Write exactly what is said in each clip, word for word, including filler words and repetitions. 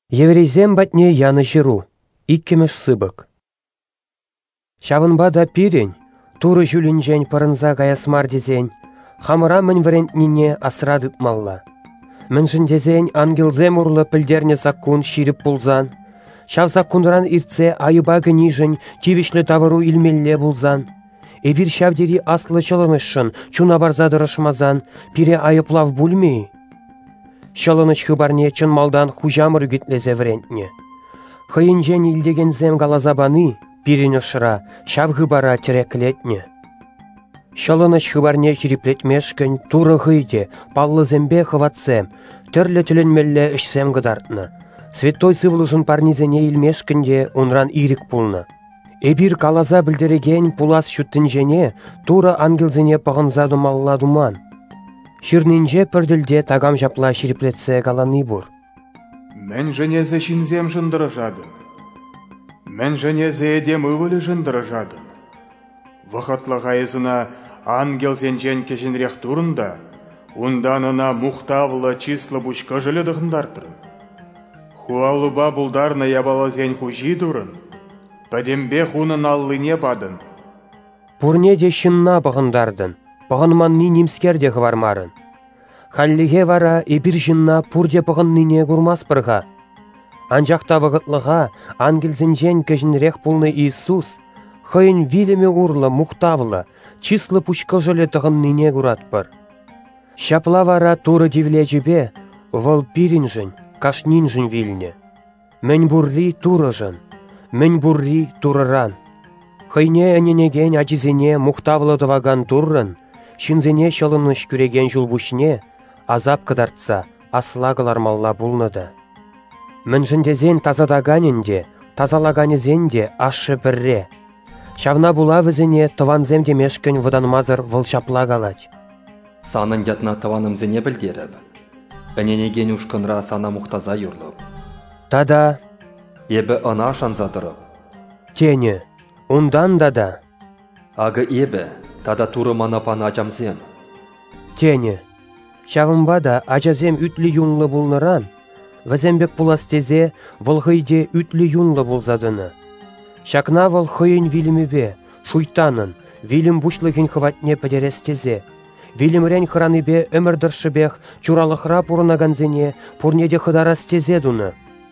Еврейзем батне яны жиру, иккемеш сыбык. Шавынбада пирень, туры жүлінжен парынза гаясмар дезен, хамыра мін варентнине асрадып малла. Міншін дезен ангелзем урлы пілдерне закун ширіп булзан, шав закунран ирце айыба гынижен тивишлі тавару илмелле булзан, эбир шавдери аслы чылынышын чуна барзадырышмазан, пире айыплав бульмей. Шылыныш хыбарне чын малдан хужамыр үгітлезе врентне. Хыйынжен илдеген зем галазабаны, пирен ұшыра, шав хыбара тірекілетне. Шылыныш хыбарне жириплетмешкін, туры хыйде, паллы зембе хыватсем, түрлі түленмелле ішсем гыдартны. Святой сывлышын парнизене илмешкінде унран ирик пулны. Эбир калаза білдіреген пулас шүттінжене, туры ангелзене пағынза думалла думан. Ширнинже пірділде тагам жапла шириплетсе галаны бур. Мен женезе шинзем жындырыжадым. Мен женезе едем ывылы жындырыжадым. Вақытлы ғайызына ангел зенжен кешенрех турында, унданына мұқтавлы числы бушка жылы дығындартырын. Хуалыба бұлдарна ябалы зен хужи дұрын, падембе хунын аллыне бадын. Пурне де шынна бағындардын. Пағынманны немскерде хвармарын. Халлиге вара эбир жынна пурде пағынныне гурмас бірға. Анжақта вағытлыға ангелзенжен кәжінрех пулны Иисус, хыйын вилеме урлы, мұқтавлы, числы пушка жылы тығынныне гуратпыр. Шапла вара туры дивлечебе, выл пирин жын, кашнин жын вилне. Мен бурри туры жын, мен бурри турыран. Хыйне әненеген ажизене мұқтавлы дываган туррын, шинзене шылыныш күреген жулбушне, азап кыдартса, аслагылар малла булныды. Міншіндезен тазадаганенде, тазалаганезенде ашы бірре. Шавна була візене тыванзем демешкін ваданмазыр вылшапла галать. Санын ятна тыванымзене білдеріп. Әненеген ушкынра сана мұқтаза юрлып. Тада. Ебі ына шанзатырып. Тені, ундан дада. Ағы ебі. Тада туры манапан ажамзем. Тені. Шавымбада ажазем үтлі юнлы булныран, вазембек пулас тезе вылғыйде үтлі юнлы булзадыны. Шакна выл хыйын вилімібе, шуйтанын, вилім бушлығын хыватне падерес тезе. Вилімрен хыраныбе өмірдіршібех чуралықра пурынаганзене пурнеде хыдарас тезе дуны.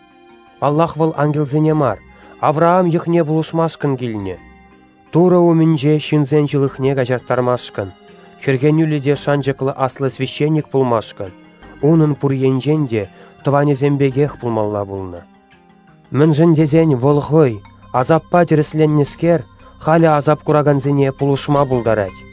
Аллах выл ангелзене мар, Авраам йыхне булушмашкын гилне. Тура умінже шинзен жылықне гажарттармашкан. Хергенюледе шанжықлы аслы священник пулмашкан. Унын пурьенженде тыванезембегех пулмалла булны. Міншіндезен волғой, азаппа тірісленнескер, халі азап кураганзене пулушма булдарать.